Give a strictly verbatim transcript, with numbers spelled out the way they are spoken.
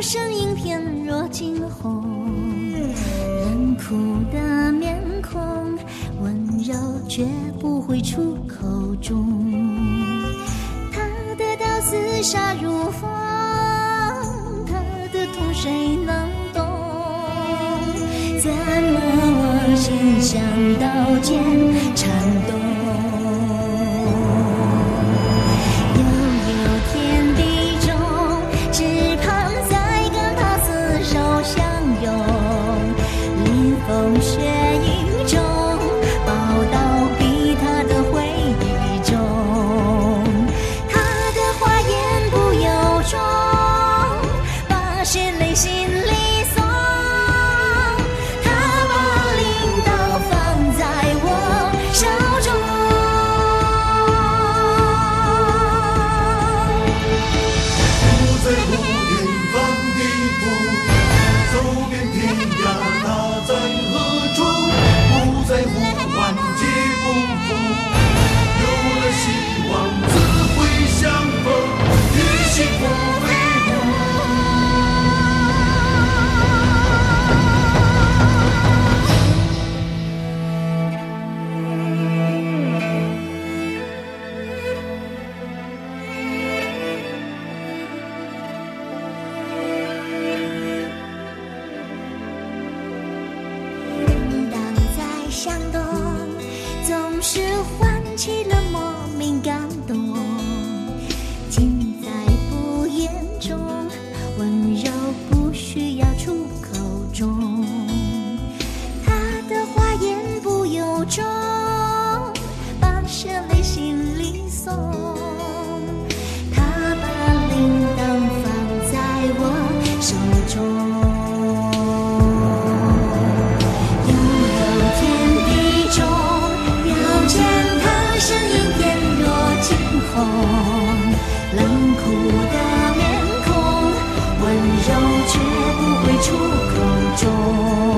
身影翩若惊鸿，冷酷的面孔，温柔绝不会出口中。他的刀似杀如风，他的痛谁能懂？怎么我心像刀尖颤动？风雪影中，报道比他的回忆中，他的花言不由衷，把血泪心里送。他把领导放在我手中， 不在乎远方的路，走遍天涯。他在何处？不在乎万劫不复，有了希望自会相逢，与幸福为伍。 向东，总是唤起了莫名感动，尽在不言中，温柔不需要出口中。他的话言不由衷，把血泪心里送。他把铃铛放在我手中。冷酷的面孔，温柔却不会出口中。